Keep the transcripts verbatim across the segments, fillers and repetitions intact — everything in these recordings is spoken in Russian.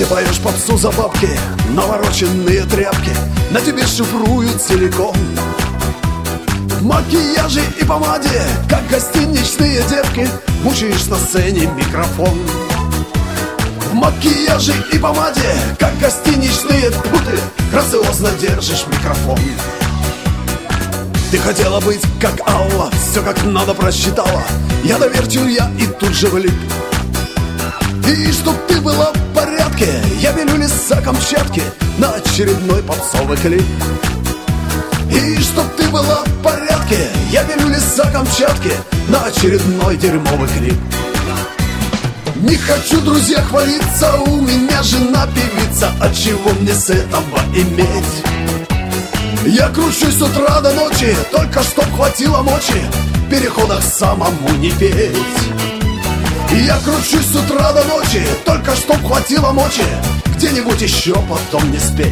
Ты поешь попсу за бабки, навороченные тряпки на тебе шифруют целиком. В макияже и помаде, как гостиничные девки, мучаешь на сцене микрофон. В макияже и помаде, как гостиничные буты, грациозно держишь микрофон. Ты хотела быть как Алла, все как надо просчитала. Я доверчил я и тут же влип. И чтоб ты была в порядке, я велю леса Камчатки на очередной попсовый клип. И чтоб ты была в порядке, я велю леса Камчатки на очередной дерьмовый клип. Не хочу, друзья, хвалиться, у меня жена певица, от чего мне с этого иметь? Я кручусь с утра до ночи, только чтоб хватило мочи в переходах самому не петь. Я кручусь с утра до ночи, только чтоб хватило мочи где-нибудь еще потом не спеть.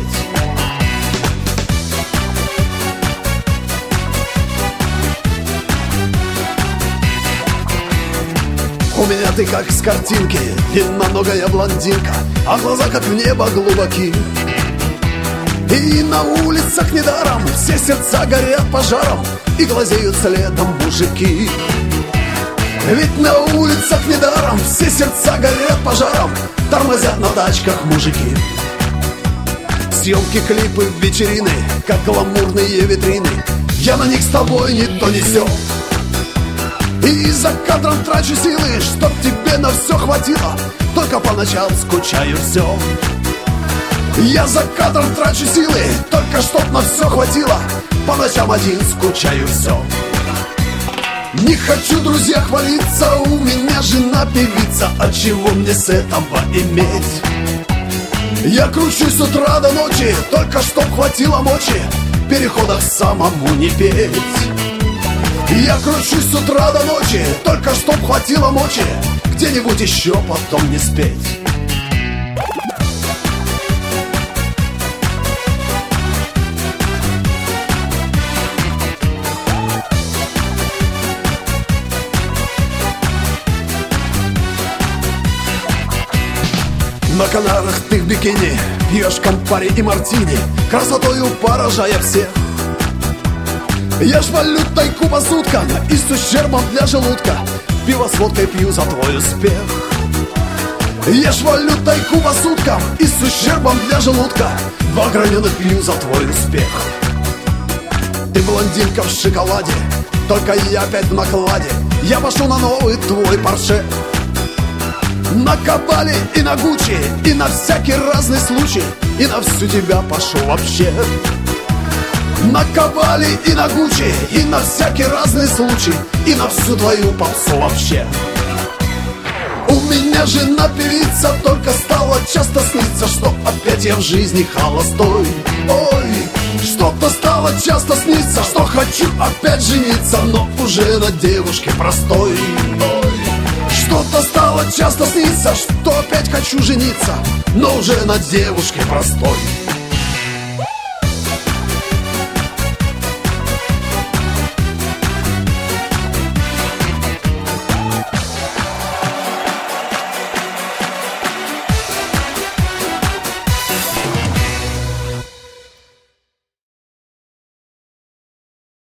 У меня ты как с картинки, длинноногая блондинка, а глаза как в небо глубоки. И на улицах недаром все сердца горят пожаром и глазеют следом мужики. Ведь на улицах недаром все сердца горят пожаром, тормозят на тачках мужики. Съемки, клипы, вечерины, как гламурные витрины, я на них с тобой не то не сё. И за кадром трачу силы, чтоб тебе на все хватило, только по ночам скучаю все. Я за кадром трачу силы, только чтоб на все хватило, по ночам один скучаю все. Не хочу, друзья, хвалиться, у меня жена певица, от чего мне с этого иметь? Я кручусь с утра до ночи, только чтоб хватило мочи в переходах самому не петь. Я кручусь с утра до ночи, только чтоб хватило мочи где-нибудь еще потом не спеть. На Канарах ты в бикини, пьешь кампари и мартини, красотою поражая всех. Я ж валю тайку по суткам и с ущербом для желудка пиво с водкой пью за твой успех. Я ж валю тайку по суткам и с ущербом для желудка два граненых пью за твой успех. Ты блондинка в шоколаде, только я опять в накладе, я пошел на новый твой Порше. На Кабале и на Гуччи, и на всякий разный случай, и на всю тебя пошел вообще. На Кабале и на Гуччи, и на всякий разный случай, и на всю твою попсу вообще. У меня жена певица, только стало часто сниться, что опять я в жизни холостой. Ой, что-то стало часто сниться, что хочу опять жениться, но уже на девушке простой. Ой, что-то стало часто сниться, что опять хочу жениться, но уже на девушке простой.